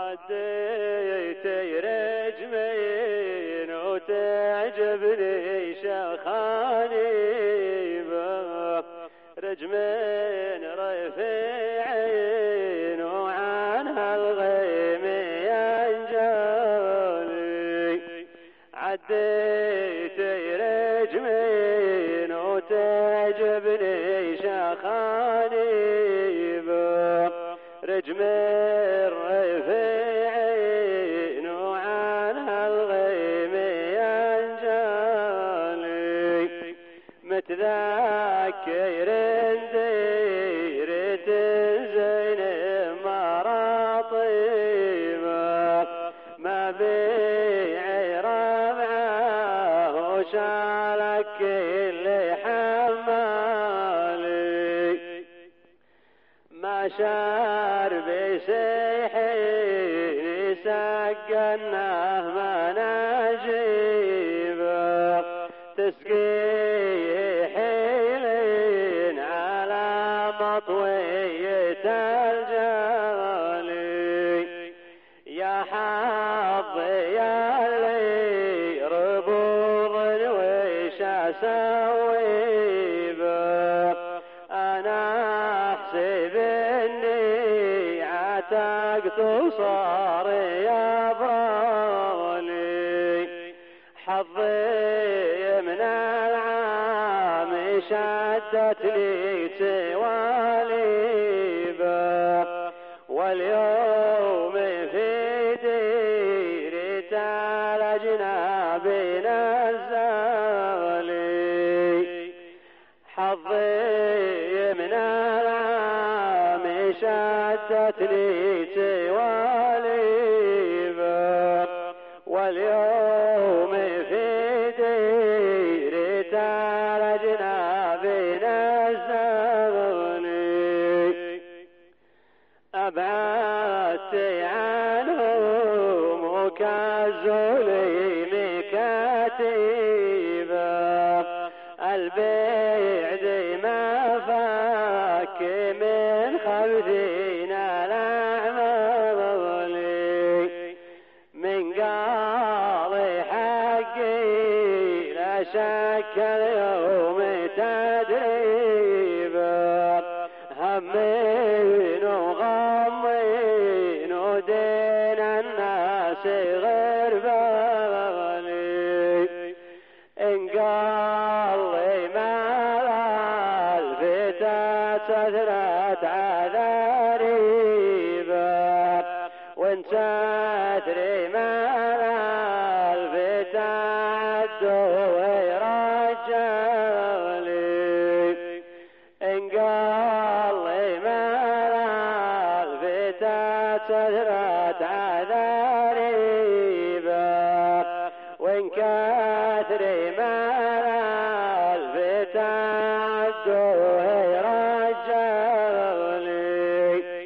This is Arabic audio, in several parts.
عديت رجمين وتعجبني شخاني رجمين رفيعين وعنها الغيم ينجلي عديت رجمين وتعجبني شخاني رجمين رفيعين وعنها الغيم ينجلي متذكر ديرة زين مراطيبه ما بيع ربعه وشالك كل حمالي ما شار بسيحين سقناه مناجيبه تسقيه حيلين على مطوية الجالي يا حظي يا اللي ربوض ويش اسوي به انا احسب اني عتقت وصار يا بالي حظي من العام شدتني توالي به واليوم في ديري تلجنا بنزالي حظي من العام شدتني توالي به واليوم في ديري تلجنا بنزالي أبعدت عنهم وكالزولي مكاتبه البعد ما فاك من خبثنا الأعمال من قال حقي لا شك اليوم تدريبه همين وغمين ودين الناس غير بالي إن قال لي مال الفتاة تثرت عذاريبه وانت تدري مال الفتاة عدو رجالي إن قال لي مال الفتاة تثرت عذاريبه وإن كثري مال الفتاة عدوه رجالي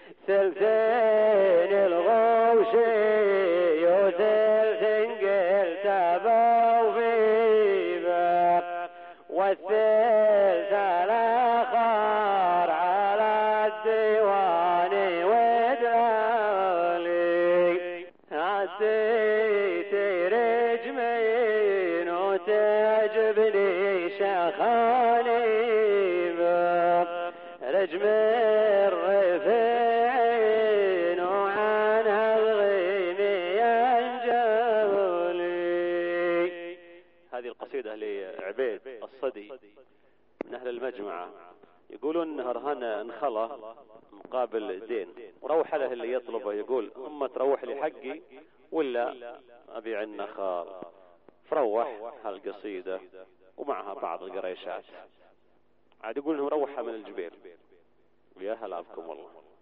ثلثين الغوشي وثلثين قلت بوفيبه والثلث الآخر على الديوان ودلالي عديت رجمين وتعجبني شخاني رجمين رفيعين وعنها الغيم ينجلي. هذه القصيدة لعبيد الصدي من أهل المجمعة يقولون إن رهان انخلى مقابل دين وروح له اللي يطلبه يقول أما تروح لي حقي ولا أبيع النخال فروح هالقصيدة ومعها بعض القريشات عاد يقول انه روحها من الجبيل ويا هلا بكم والله.